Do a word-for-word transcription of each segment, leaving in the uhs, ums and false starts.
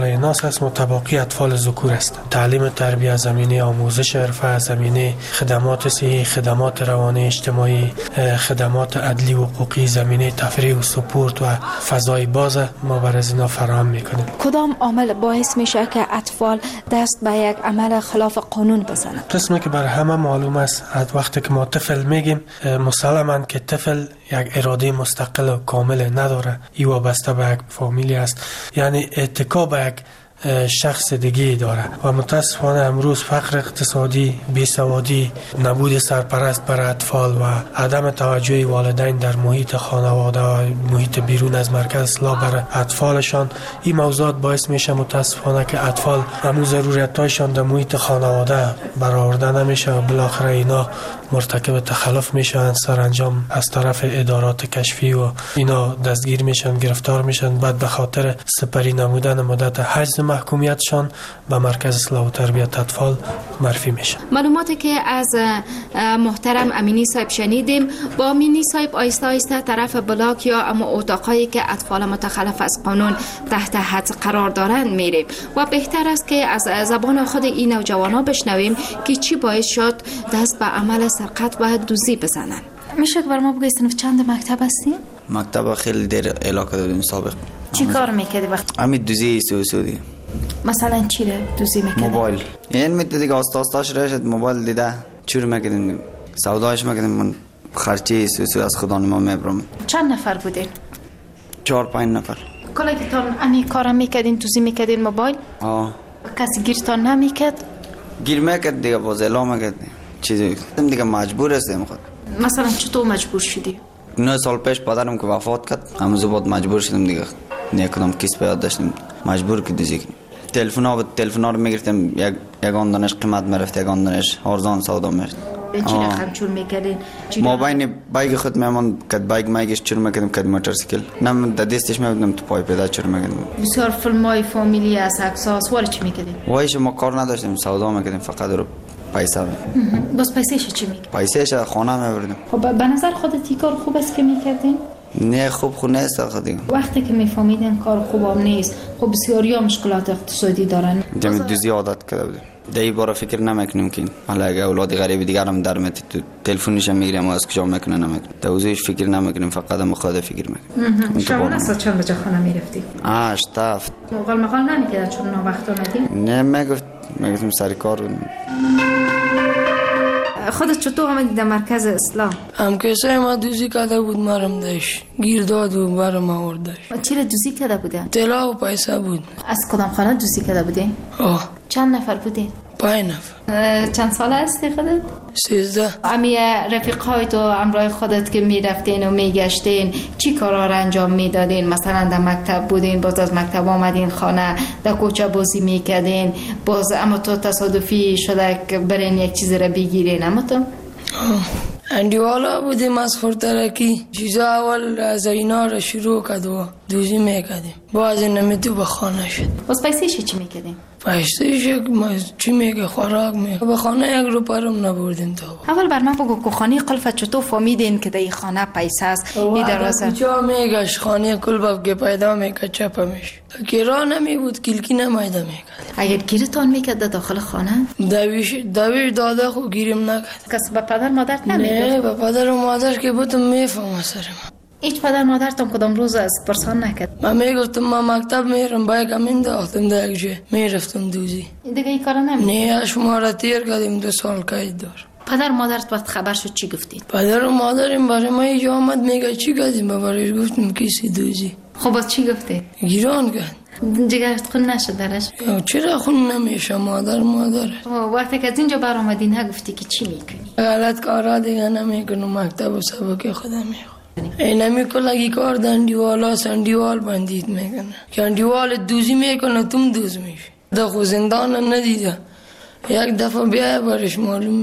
ناس اسم متباقی اطفال ذکور است. تعلیم تربیت، زمینه آموزش حرفه، زمینه خدمات صحی، خدمات روانی اجتماعی، خدمات عدلی و حقوقی، زمینه تفریح و سپورت و فضای باز ما برای از اینا فراهم میکنیم. کدام عامل باعث میشه که اطفال دست به یک عمل خلاف قانون بزنند؟ قسمی که بر همه معلوم است، وقتی که ما طفل میگیم مسلماً که طفل یک اراده مستقل و کامل نداره، ای وابسته به یک فامیلی است، یعنی اتکا به یک شخص دیگه داره و متاسفانه امروز فقر اقتصادی، بیسوادی، نبود سرپرست بر اطفال و عدم توجه والدین در محیط خانواده و محیط بیرون از مرکز اصلاح بر اطفالشان، این موضوعات باعث میشه متاسفانه که اطفال همون ضرورتایشان در محیط خانواده برآورده نمیشه و بالاخره اینا مرتکب تخلف میشن، سرانجام از طرف ادارات کشفی و اینا دستگیر میشن، گرفتار میشن، بعد به خاطر سپری نمودن مدت حجز محکومیتشان به مرکز اصلاح و تربیت اطفال معرفی میشن. معلوماتی که از محترم امینی صاحب شنیدیم، با امینی صاحب آیسته آیسته طرف بلاک یا اما اتاقایی که اطفال متخلف از قانون تحت حدس قرار دارند میریم و بهتر است که از زبان خود این نوجوانا بشنویم که چی باعث شد دست به عمل سرقت و دزدی بزنن. میشه که بر ما بگید صنف چند مکتب هستی؟ مکتب خیلی دیر علاقه دادیم سابق. چی کار میکردی وقت؟ همین دوزی سوسودی. مثلا چی رو دوزی میکردی؟ موبایل. یعنی میت دیگه آستاستاش رشد موبایل دیده چور میکردیم، سوداش میکردیم، من خرچی سوسو از خدا ما میبرم. چند نفر بودین؟ چهار پنج نفر. کلا که تان امی کارم میکردین، دوزی میکردین موبایل؟ آه. کسی گیرتان نمیکرد؟ گیر میکرد دیگه، باز اعلام میکرد. چیزی دیگه مجبور هستیم خود. مثلا چطور مجبور شدی؟ نه سال پیش پدرم که وفات کرد، همون بعد مجبور شدیم دیگه. نه کدام کیس پیدا داشتیم، مجبور که دوزی کنیم. تلفن ها بود، تلفن ها رو میگرفتیم، یک یگان دانش قیمت میرفت، یگان دانش ارزان سودا میشد. چی رقم چور میکردین؟ ما بین بایگ خود میمون کد بایگ میگیش چور میکردیم، کد موتورسیکل نم د دستش میبودم تو پای پیدا چور میکردیم. بسیار فیلمای فامیلی از عکس‌ها ولی چی میکردین؟ وایش ما کار نداشتیم، سودا میکردیم فقط رو پیسه. بس پیسه‌ش چی میکردین؟ پیسه‌ش خانه میبردیم. خب به نظر خودت کار خوب است که میکردین؟ نه خوب خود نیست خودی. وقتی که میفهمیدن کار خوبم نیست، خب بسیاری مشکلات اقتصادی دارن. جمع دوزی عادت کرده بودیم. دی بارا فکر نمیکنیم که حالا اگه اولاد غریب دیگر هم در مت تو تلفنش میگیریم و از کجا میکنه نمیکنیم. دوزیش فکر نمیکنیم، فقط هم خود فکر میکنیم. شما نسا چند بجا خانه میرفتی؟ هشت هفت. مقال مقال نمیکرد چون نا وقت اومدی؟ نه میگفت میگفتم سر کار. خودت چطور آمدی در مرکز اصلاح؟ هم کسای ما دوزی کرده بود، مرم داشت گیر داد و برم آوردش. چی را دوزی کرده بودن؟ طلا و پیسه بود. از کدام خانه دوزی کرده بودین؟ آه. چند نفر بودین؟ پنج نفر. چند ساله هستی خودت؟ سیزده. امی رفیقای تو همراه خودت که میرفتین و میگشتین چی کارا را انجام میدادین؟ مثلا در مکتب بودین، باز از مکتب آمدین خانه، در کوچه بازی میکردین، باز اما تو تصادفی شده که برین یک چیز را بگیرین؟ اما تو؟ اندیوالا بودیم از خورترکی، چیزا اول از اینا را شروع کرد و دوزی میکردیم، باز نمیتو به خانه شد. باز پیسیش چی میکردیم؟ پیسیش چی میگه؟ خوراک میگه. به خانه یک رو پرم نبردیم تا. اول بر من بگو که خانه قلفت چطور فهمیدین که در این خانه پیسه است؟ این درازه کجا میگش خانه قلب که پیدا میکرد چپا میشه، که راه نمی بود کلکی نمیده میکرد. اگر گیرتان میکرد داخل خانه؟ دویش دویش داده خو گیرم نکرد. کس به پدر مادر نمیگفت؟ نه به پدر و مادر که بودم میفهم سر من. هیچ پدر مادرتون کدام روز از پرسان نکرد؟ من میگفتم من مکتب میرم، باید همین داختم در یک جه میرفتم دوزی. دیگه این کارا نمیگه؟ نه شما را تیر کردیم، دو سال قید دار. پدر مادرت وقت خبر شد چی گفتید؟ پدر و مادرم برای ما اینجا آمد میگه چی کردیم، برایش گفتم کسی دوزی. خب باز چی گفتید؟ گیران کرد. جگرت خون نشد درش؟ چرا خون نمیشه؟ مادر مادر وقتی که از اینجا بر آمدی نگفتی که چی میکنی؟ غلط کارا دیگه نمیکنم، مکتب و سبک خودم میخونم. این نمیکنه کار دندیوالا سندیوال بندید میکنه، که اندیوال دوزی میکنه تم دوز میشه. ده خو زندان ندیده، یک دفعه بیای برش معلوم میشه.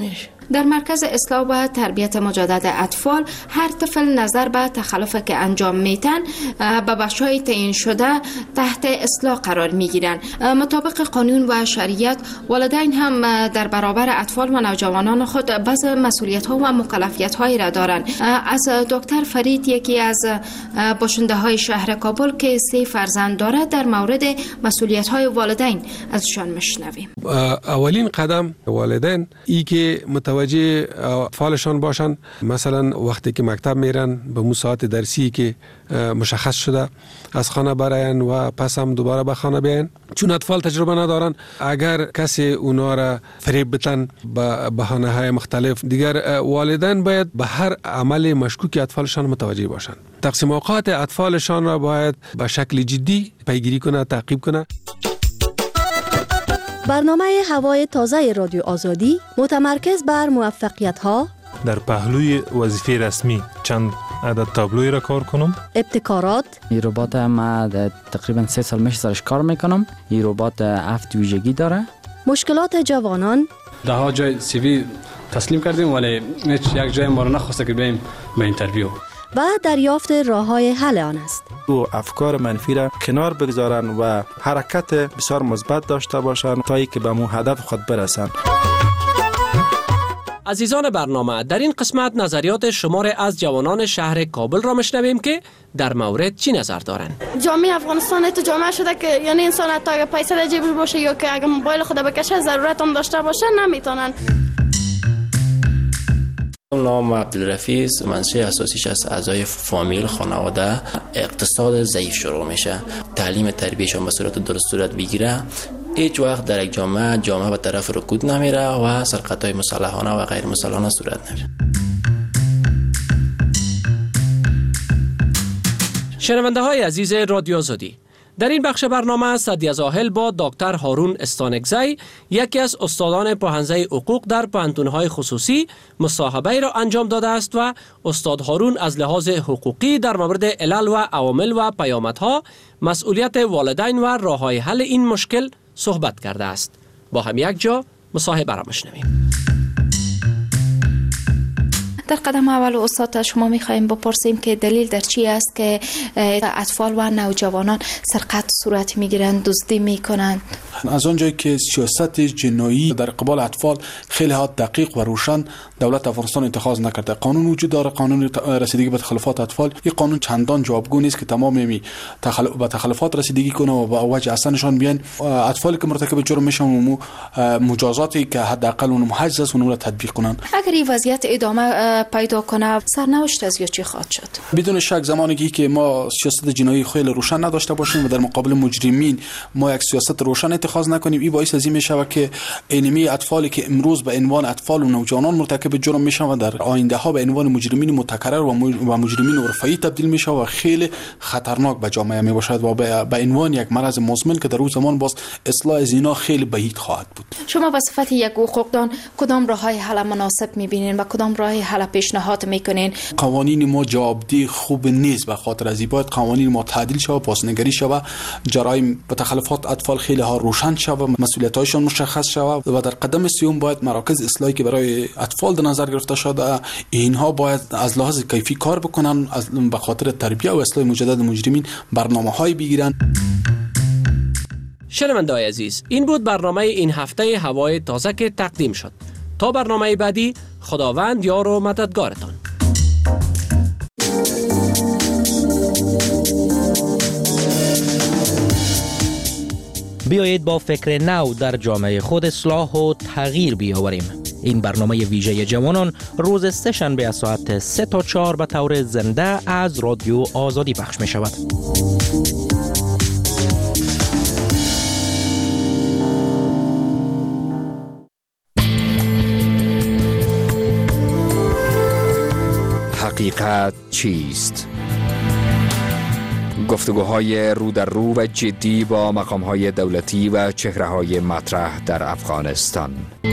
در مرکز اصلاح و تربیت مجدد اطفال هر طفل نظر به تخلفی که انجام میتن به بخش‌های تعیین شده تحت اصلاح قرار میگیرند. مطابق قانون و شریعت والدین هم در برابر اطفال و نوجوانان خود بعض مسئولیت‌ها و مکلفیت‌هایی را دارند. از دکتر فرید، یکی از باشنده‌های شهر کابل که سه فرزند دارد، در مورد مسئولیت‌های والدین ازشان میشنویم. اولین قدم والدین ای که متوجه اطفالشان باشن، مثلا وقتی که مکتب میرن به مو ساعت درسی که مشخص شده از خانه براین و پس هم دوباره به خانه بیاین. چون اطفال تجربه ندارن، اگر کسی اونا را فریب بتن به بهانه های مختلف، دیگر والدین باید به هر عمل مشکوک اطفالشان متوجه باشند. تقسیم اوقات اطفالشان را باید به شکل جدی پیگیری کنه، تعقیب کنه. برنامه هوای تازه رادیو آزادی متمرکز بر موفقیت‌ها در پهلوی وظیفه رسمی چند عدد تابلوی را کار کنم. ابتکارات. این ربات ما تقریبا سه سال میشه سرش کار میکنم. این ربات هفت ویژگی داره. مشکلات جوانان. ده ها جای سی وی تسلیم کردیم ولی هیچ یک جای ما رو نخواسته که بریم به اینترویو. و دریافت راه‌های حل آن است. او افکار منفی را کنار بگذارن و حرکت بسیار مثبت داشته باشند تا اینکه به مو هدف خود برسند. عزیزان برنامه، در این قسمت نظریات شمار از جوانان شهر کابل را میشنویم که در مورد چی نظر دارند. جامعه افغانستان تو جامعه شده که یعنی انسان حتی اگه پیسه در جیبش باشه یا که اگه موبایل خود بکشه ضرورت هم داشته باشه نمیتونن. نام عبدالرفیع است. منشأ اساسیش از اعضای فامیل خانواده اقتصاد ضعیف شروع میشه. تعلیم تربیتشون به صورت درست صورت بگیره، هیچ وقت در یک جامعه جامعه به طرف رکود نمیره و سرقت‌های مسلحانه و غیر مسلحانه صورت نمیره. شنونده های عزیز رادیو آزادی، در این بخش برنامه صدیه زاهل با دکتر هارون استانکزی، یکی از استادان پوهنځی حقوق در پوهنتون‌های خصوصی، مصاحبه را انجام داده است و استاد هارون از لحاظ حقوقی در مورد علل و عوامل و پیامدها، مسئولیت والدین و راه‌های حل این مشکل صحبت کرده است. با هم یک جا مصاحبه را میشنویم. در قدم اول استاد شما میخوایم بپرسیم که دلیل در چی است که اطفال و نوجوانان سرقت صورت میگیرند، دزدی میکنند؟ از آنجایی که سیاست جنایی در قبال اطفال خیلی ها دقیق و روشن دولت افغانستان اتخاذ نکرده. قانون وجود داره، قانون رسیدگی به تخلفات اطفال. این قانون چندان جوابگو نیست که تمام می تخلف به تخلفات رسیدگی کنه و با وجه اصلشان بیان. اطفالی که مرتکب جرم میشن مجازاتی که حداقل اون محجز است اون را تطبیق کنن. اگر این وضعیت ادامه پیدا کنه، سرنوشت از چی خواهد شد؟ بدون شک زمانی که ما سیاست جنایی خیلی روشن نداشته باشیم و در مقابل مجرمین ما یک سیاست روشن اتخاذ نکنیم، این باعث از این میشه که اینمی اطفالی که امروز به عنوان اطفال و نوجوانان مرتکب جرم میشن و در آینده ها به عنوان مجرمین متکرر و مجرمین عرفی تبدیل میشه و خیلی خطرناک به جامعه می باشد و به عنوان یک مرض مزمن که در روز زمان باز اصلاح از اینا خیلی بعید خواهد بود. شما به صفت یک حقوقدان کدام راههای حل مناسب میبینین و کدام راه حل پیشنهاد میکنین؟ قوانین ما جوابدهی خوب نیست، به خاطر از این باید قوانین ما تعدیل شود، بازنگری شود، جرایم و تخلفات اطفال خیلی ها روشن شود، مسئولیت‌هایشان مشخص شود و در قدم سوم باید مراکز اصلاحی که برای اطفال در نظر گرفته شده اینها باید از لحاظ کیفی کار بکنن، از به خاطر تربیت و اصلاح مجدد مجرمین برنامه‌های بگیرن. شنونده‌های عزیز، این بود برنامه این هفته هوای تازه که تقدیم شد. تا برنامه بعدی، خداوند یار و مددگارتان. بیایید با فکر نو در جامعه خود اصلاح و تغییر بیاوریم. این برنامه ویژه جوانان روز سه شنبه از ساعت سه تا چهار به طور زنده از رادیو آزادی پخش می شود. حقیقت چیست؟ گفتگوهای رو در رو و جدی با مقامهای دولتی و چهره‌های مطرح در افغانستان.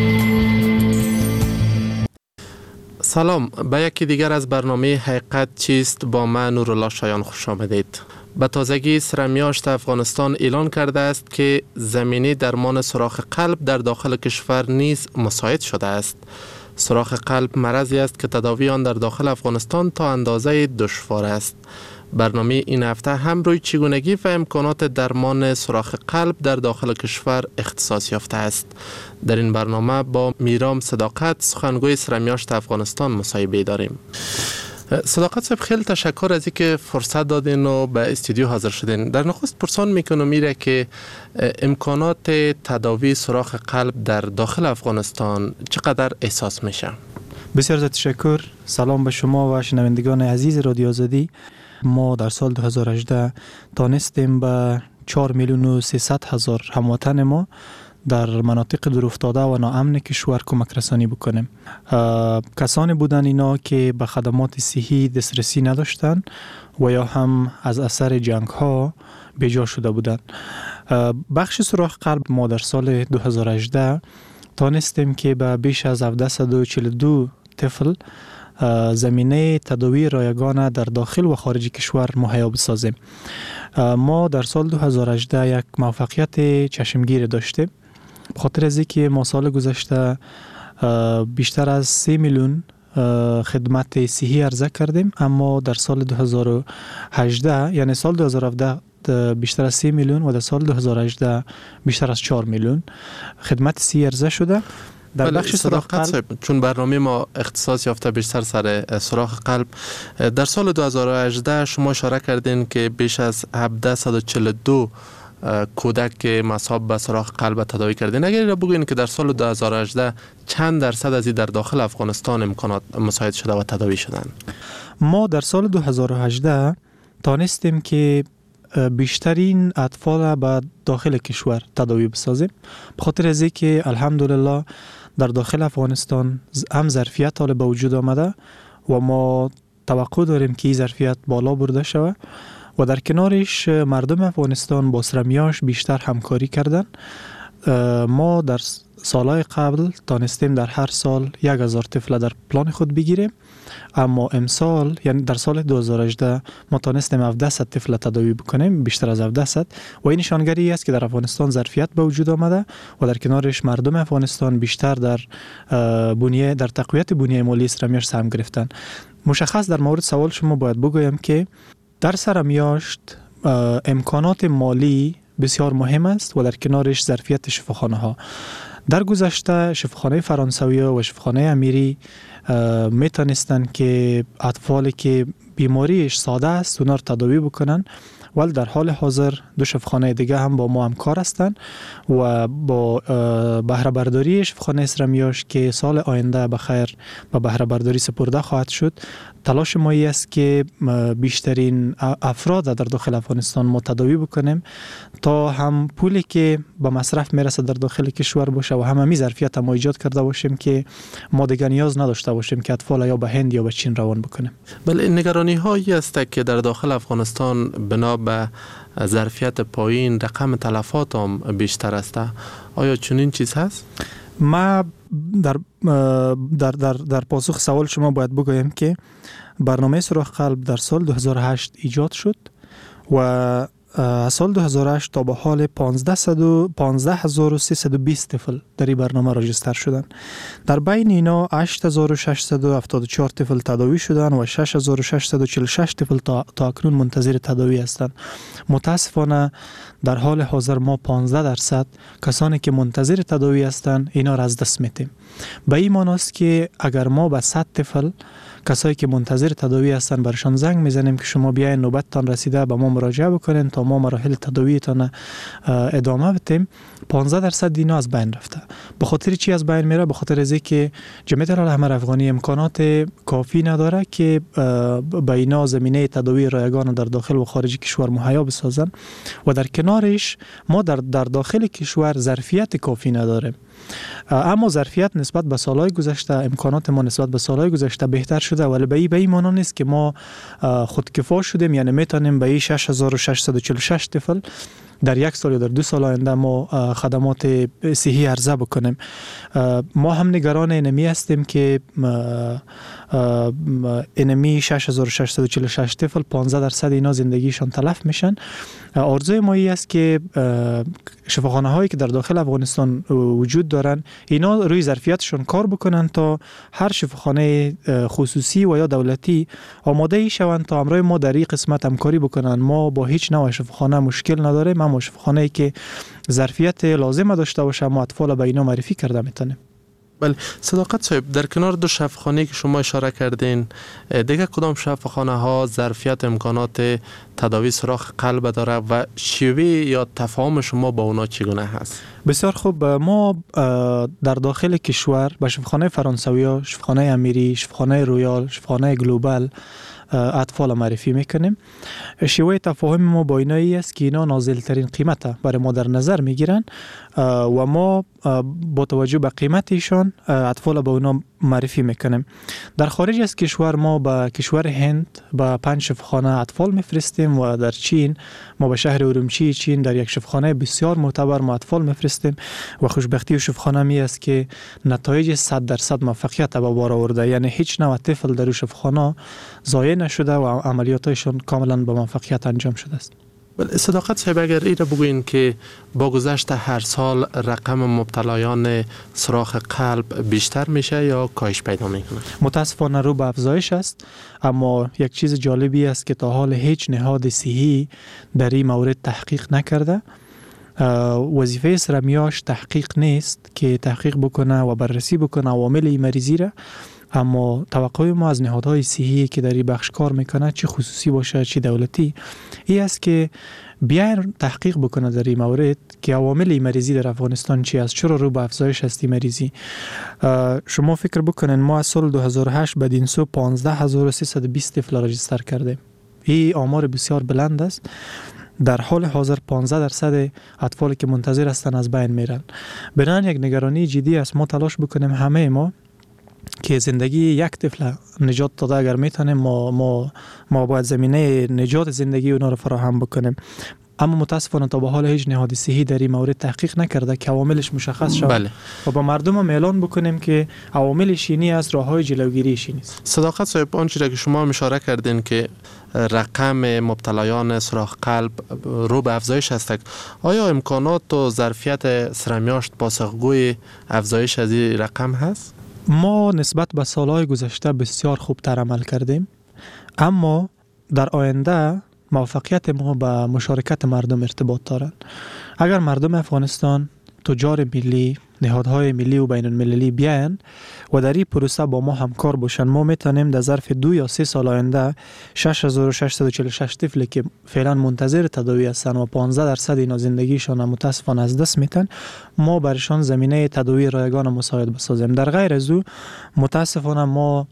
سلام، به یکی دیگر از برنامه حقیقت چیست با من نورالله شایان خوش آمدید. به تازگی سرمیاشت افغانستان اعلان کرده است که زمینه درمان سوراخ قلب در داخل کشور نیز مساعد شده است. سوراخ قلب مرضی است که تداوی آن در داخل افغانستان تا اندازه دشوار است. برنامه این هفته هم روی چگونگی و امکانات درمان سوراخ قلب در داخل کشور اختصاص یافته است. در این برنامه با میرام صداقت سخنگوی سرمیاشت افغانستان مصاحبه داریم. صداقت صاحب، خیلی تشکر از اینکه فرصت دادین و به استودیو حاضر شدین. در نخست پرسان میکنم میره که امکانات تداوی سوراخ قلب در داخل افغانستان چقدر احساس میشه؟ بسیار تشکر. سلام به شما و شنوندگان عزیز رادیو آزادی. ما در سال دو هزار و هجده تانستیم به چهار میلیون و سیصد هزار هموطن ما در مناطق دورافتاده و ناامن کشور کمک رسانی بکنیم. کسانی بودن اینا که به خدمات صحی دسترسی نداشتن و یا هم از اثر جنگ ها بیجا شده بودن. بخش سوراخ قلب ما در سال دو هزار و هجده تانستیم که به بیش از هفتصد و چهل و دو طفل زمینه تداوی رایگان در داخل و خارج کشور مهیا بسازیم. ما در سال دو هزار و هجده یک موفقیت چشمگیر داشتیم، بخاطر از اینکه ما سال گذشته بیشتر از سه میلیون خدمت صحی عرضه کردیم، اما در سال دو هزار و هجده یعنی سال دو هزار و هفده بیشتر از سه میلیون و در سال دو هزار و هجده بیشتر از چهار میلیون خدمت صحی عرضه شده. در بخش سوراخ قلب، چون برنامه ما اختصاص یافته بیشتر سر سوراخ قلب، در سال دو هزار و هجده شما اشاره کردین که بیش از هفتصد و چهل و دو کودک مصاب به سوراخ قلب تداوی کردین. اگر را بگوین که در سال دو هزار و هجده چند درصد از این در داخل افغانستان امکانات مساعد شده و تداوی شدن؟ ما در سال دو هزار و هجده تانستیم که بیشترین اطفال به داخل کشور تداوی بسازیم، بخاطر از اینکه الحمدلله در داخل افغانستان هم ظرفیت حال به وجود آمده و ما توقع داریم که این ظرفیت بالا برده شود و در کنارش مردم افغانستان با سرمیاش بیشتر همکاری کردن. ما در سالهای قبل تانستیم در هر سال یک هزار طفل در پلان خود بگیریم، اما امسال یعنی در سال دو هزار و هجده ما تانستیم هفتصد طفل تداوی بکنیم، بیشتر از هفتصد، و این نشانگری است که در افغانستان ظرفیت به وجود آمده و در کنارش مردم افغانستان بیشتر در بنیه در تقویت بنیه مالی سرمیاش سهم گرفتن. مشخص در مورد سوال شما باید بگویم که در سرمیاشت امکانات مالی بسیار مهم است و در کنارش ظرفیت شفاخانه ها. در گذشته شفاخانه فرانسوی و شفاخانه امیری می تانستند که اطفالی که بیماریش ساده است اونا رو تداوی بکنن، ولی در حال حاضر دو شفاخانه دیگه هم با ما همکار هستند و با بهره برداری شفاخانه سرمیاش که سال آینده بخیر به بهره برداری سپرده خواهد شد، تلاش ما است که بیشترین افراد در داخل افغانستان ما تداوی بکنیم تا هم پولی که به مصرف میرسه در داخل کشور باشه و هم همی ظرفیت ما ایجاد کرده باشیم که ما دیگه نیاز نداشته باشیم که اطفال یا به هند یا به چین روان بکنیم. بله، نگرانی هایی است که در داخل افغانستان بنا به ظرفیت پایین رقم تلفات هم بیشتر است. آیا چنین چیز هست؟ ما در در در در پاسخ سوال شما باید بگویم که برنامه سوراخ قلب در سال دو هزار و هشت ایجاد شد و از سال دو هزار و هشت تا به حال پانزده هزار و سیصد و بیست طفل در این برنامه راجستر شدن. در بین اینا هشت هزار و ششصد و هفتاد و چهار طفل تداوی شدن و شش هزار و ششصد و چهل و شش طفل تا, تا اکنون منتظر تداوی هستند. متاسفانه در حال حاضر ما پانزده درصد کسانی که منتظر تداوی هستند اینا را از دست میدیم. به این معنی است که اگر ما به صد طفل کسایی که منتظر تداوی هستن برشان زنگ میزنیم که شما بیاین نوبتتان رسیده به ما مراجعه بکنین تا ما مراحل تداویتان ادامه بدیم، پانزده درصد اینا از بین رفته. به خاطر چی از بین میره؟ به خاطر از اینکه جمعیت الاحمر افغانی امکانات کافی نداره که به اینا زمینه تداوی رایگان در داخل و خارج کشور مهیا بسازن و در کنارش ما در در داخل کشور ظرفیت کافی نداریم. اما ظرفیت نسبت به سالهای گذشته، امکانات ما نسبت به سالهای گذشته بهتر شده، ولی به این به این معنی نیست که ما خودکفا شدیم، یعنی میتونیم به این شش هزار و ششصد و چهل و شش طفل در یک سال یا در دو سال آینده ما خدمات صحی عرضه بکنیم. ما هم نگران اینمی هستیم که اینمی شش هزار و ششصد و چهل و شش طفل پانزده درصد اینا زندگیشان تلف میشن. آرزوی ما این است که شفاخانه هایی که در داخل افغانستان وجود دارن اینا روی ظرفیتشون کار بکنن تا هر شفاخانه خصوصی و یا دولتی آماده ای شوند تا همراه ما در این قسمت همکاری بکنن. ما با هیچ نوع شفاخانه مشکل نداریم، اما شفاخانه‌ای که ظرفیت لازم داشته باشه ما اطفال به اینا معرفی کرده میتونیم. بله صداقت صاحب، در کنار دو شفاخانه که شما اشاره کردین، دیگه کدام شفاخانه ها ظرفیت امکانات تداوی سوراخ قلب داره و شیوه یا تفاهم شما با اونا چگونه هست؟ بسیار خوب. ما در داخل کشور به شفاخانه فرانسوی، شفاخانه امیری، شفاخانه رویال، شفاخانه گلوبال اطفال معرفی میکنیم. شیوه تفاهم ما با اینایی است که اینا نازل ترین قیمت برای ما در نظر میگیرن و ما با توجه به قیمت ایشان اطفال با اونا معرفی میکنیم. در خارج از کشور ما به کشور هند با پنج شفاخانه اطفال میفرستیم و در چین ما به شهر ارومچی چین در یک شفاخانه بسیار معتبر ما اطفال میفرستیم و خوشبختی و شفاخانه می است که نتایج صد درصد موفقیت به بار آورده، یعنی هیچ نوع طفل در شفاخانه ضایع نشده و عملیاتشون کاملا به موفقیت انجام شده است. صداقت صاحب، اگر این را بگوین که با گذشت هر سال رقم مبتلایان سوراخ قلب بیشتر میشه یا کاهش پیدا میکنه؟ متاسفانه رو به افزایش است، اما یک چیز جالبی است که تا حال هیچ نهاد صحی در این مورد تحقیق نکرده. وظیفه سرمیاش تحقیق نیست که تحقیق بکنه و بررسی بکنه عوامل این مریضی را، اما توقع ما از نهادهای صحی که در این بخش کار میکنه، چه خصوصی باشه چه دولتی، این است که بیاین تحقیق بکنه در این مورد که عوامل این مریضی در افغانستان چی است، چرا رو به افزایش است این مریضی. شما فکر بکنین ما از سال دو هزار و هشت به این سو پانزده هزار و سیصد و بیست طفل رجیستر کردیم. این آمار بسیار بلند است. در حال حاضر پانزده درصد اطفالی که منتظر هستند از بین میرن. بنابراین یک نگرانی جدی است. ما تلاش بکنیم همه ما که زندگی یک طفل نجات داده اگر میتونیم ما ما ما باید زمینه نجات زندگی اونا رو فراهم بکنیم. اما متاسفانه تا به حال هیچ نهاد صحی در این مورد تحقیق نکرده که عواملش مشخص شود. بله. و با مردم هم اعلان بکنیم که عواملش اینی است، راههای جلوگیریش نیست. صداقت صاحب، آنچه را که شما اشاره کردین که رقم مبتلایان سوراخ قلب رو به افزایش است، آیا امکانات و ظرفیت سرمیاشت پاسخگوی افزایش از این رقم هست؟ ما نسبت به سالهای گذشته بسیار خوبتر عمل کردیم، اما در آینده موفقیت ما به مشارکت مردم ارتباط دارد. اگر مردم افغانستان، تجار ملی، نهادهای ملی و بین المللی بیاین و در این پروسه با ما همکار باشن، ما میتونیم در ظرف دو یا سه سال آینده شش هزار و ششصد و چهل و شش طفلی که فعلا منتظر تداوی هستند و پانزده درصد اینا زندگیشان متاسفانه از دست میتن، ما برشان زمینه تداوی رایگان مساعد بسازیم. در غیر از او متاسفانه ما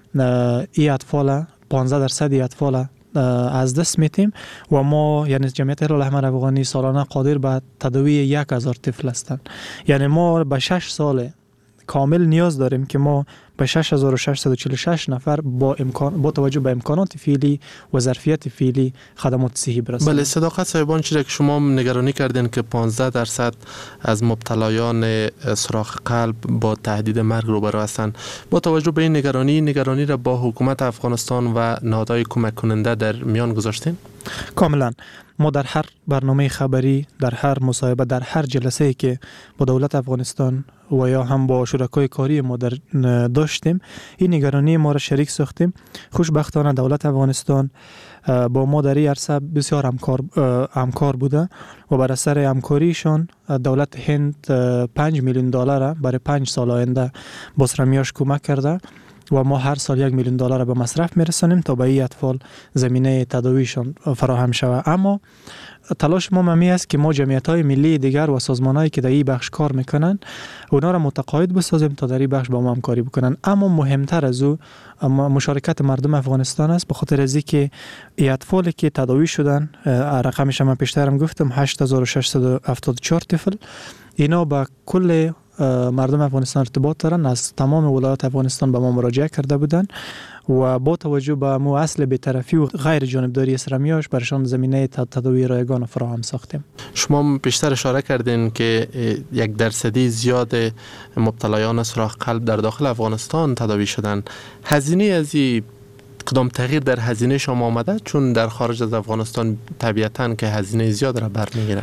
این اطفال پانزده درصد اطفال از دست میتیم و ما یعنی جمعیت هلال احمر افغانی سالانه قادر به تداوی یک هزار طفل هستند. یعنی ما به شش سال کامل نیاز داریم که ما به شش هزار و ششصد و چهل و شش نفر با امکان با توجه به امکانات فعلی و ظرفیت فعلی خدمات صحی برسانیم. بله صداقت صاحبان، چیزی که شما نگرانی کردین که پانزده درصد از مبتلایان سوراخ قلب با تهدید مرگ روبرو هستند، با توجه به این نگرانی نگرانی را با حکومت افغانستان و نهادهای کمک کننده در میان گذاشتین؟ کاملا. ما در هر برنامه خبری، در هر مصاحبه، در هر جلسه‌ای که با دولت افغانستان و یا هم با شرکای کاری ما در داشتیم، این نگرانی ما را شریک ساختیم. خوشبختانه دولت افغانستان با ما در این عرصه بسیار همکار همکار بوده و بر اثر همکاریشان دولت هند پنج میلیون دلار برای پنج سال آینده با سرمیاش کمک کرده و ما هر سال یک میلیون دلار به مصرف میرسانیم تا به این اطفال زمینه تداویشان فراهم شود. اما تلاش ما ممی است که ما جمعیت‌های ملی دیگر و سازمان‌هایی که در این بخش کار میکنن اونا را متقاعد بسازیم تا در این بخش با ما همکاری بکنن. اما مهمتر از او مشارکت مردم افغانستان است، به خاطر از اینکه این اطفالی که تداوی شدن، رقمش من پیشترم گفتم هشت هزار و ششصد و هفتاد و چهار طفل، اینا با کل مردم افغانستان ارتباط دارن، از تمام ولایات افغانستان به ما مراجعه کرده بودن و با توجه به مو اصل بی‌طرفی و غیر جانبداری سرمیاش برشان زمینه تداوی رایگان فراهم ساختیم. شما بیشتر اشاره کردین که یک درصدی زیاد مبتلایان سوراخ قلب در داخل افغانستان تداوی شدن. هزینه از این کدام تغییر در هزینه شما آمده؟ چون در خارج از افغانستان طبیعتاً که هزینه زیاد را برمیگیره.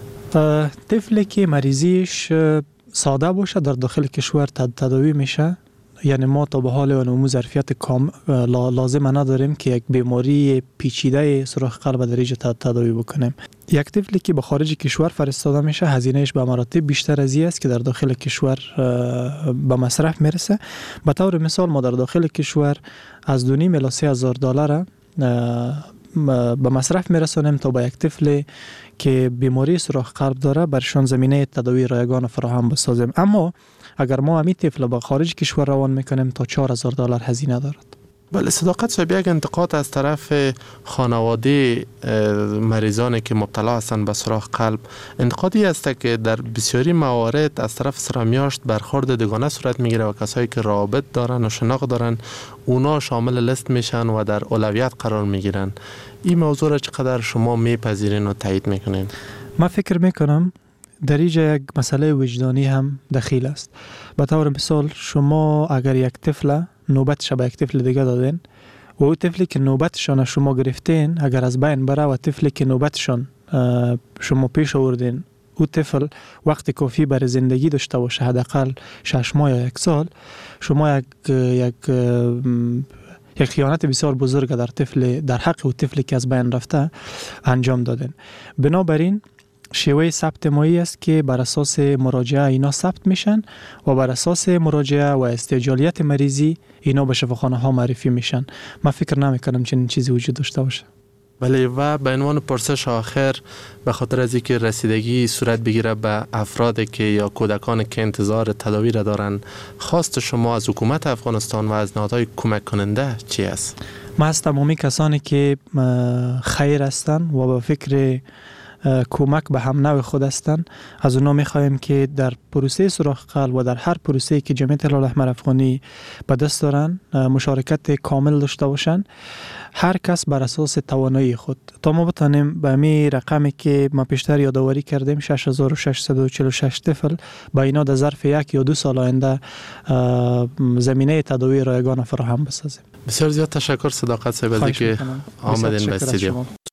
طفلی که مریضیش ساده باشه در داخل کشور تداوی میشه، یعنی ما تا به حال اون ظرفیت کام لازم نداریم که یک بیماری پیچیده سوراخ قلب در اینجا تداوی بکنیم. یک طفلی که به خارج کشور فرستاده میشه هزینهش به مراتب بیشتر از این است که در داخل کشور به مصرف میرسه. به طور مثال ما در داخل کشور از دو نیم الی سه هزار دلار به مصرف میرسونیم تا با یک طفل که بیماری سوراخ قلب داره برشان زمینه تداوی رایگان فراهم بسازیم. اما اگر ما همین طفل با خارج کشور روان میکنیم تا چهار هزار دلار هزینه دارد. بله صداقت صاحب، یک انتقاد از طرف خانواده مریضانی که مبتلا هستند به سوراخ قلب، انتقادی است که در بسیاری موارد از طرف سرامیاشت برخورد دوگانه صورت میگیره و کسایی که رابط دارن و شناخت دارن اونا شامل لیست میشن و در اولویت قرار میگیرن. این موضوع را چقدر شما میپذیرین و تایید میکنین؟ من فکر میکنم در اینجا یک مسئله وجدانی هم دخیل است. به طور مثال شما اگر یک طفل نوبتش به یک طفل دیگه دادین و او طفلی که نوبتشان شما گرفتین اگر از بین بره و طفلی که نوبتشان شما پیش آوردین او طفل وقت کافی برای زندگی داشته باشه، حداقل شش ماه یا یک سال، شما یک یک یک خیانت بسیار بزرگ در طفل در حق او طفلی که از بین رفته انجام دادین. بنابراین شیوه ثبت مایی است که بر اساس مراجعه اینا ثبت میشن و بر اساس مراجعه و استعجالیت مریضی اینا به شفاخانه ها معرفی میشن. من فکر نمیکنم چنین چیزی وجود داشته باشه. بله، و به عنوان پرسش آخر، به خاطر از اینکه رسیدگی صورت بگیره به افرادی که یا کودکان که انتظار تداوی را دارن، خواست شما از حکومت افغانستان و از نهادهای کمک کننده چی است؟ ما از تمامی کسانی که خیر هستند و به فکر کمک به هم نوع خود هستند از اونا میخواهیم که در پروسه سوراخ قلب و در هر پروسه که جمعیت هلال احمر افغانی به دست دارن مشارکت کامل داشته باشند. هر کس بر اساس توانایی خود تا ما بتانیم به می رقمی که ما پیشتر یادآوری کردیم شش هزار و ششصد و چهل و شش طفل با اینا در ظرف یک یا دو سال آینده زمینه تداوی رایگان فراهم بسازیم. بسیار زیاد تشکر صداقت صاحب از اینکه آمدین به استودیو.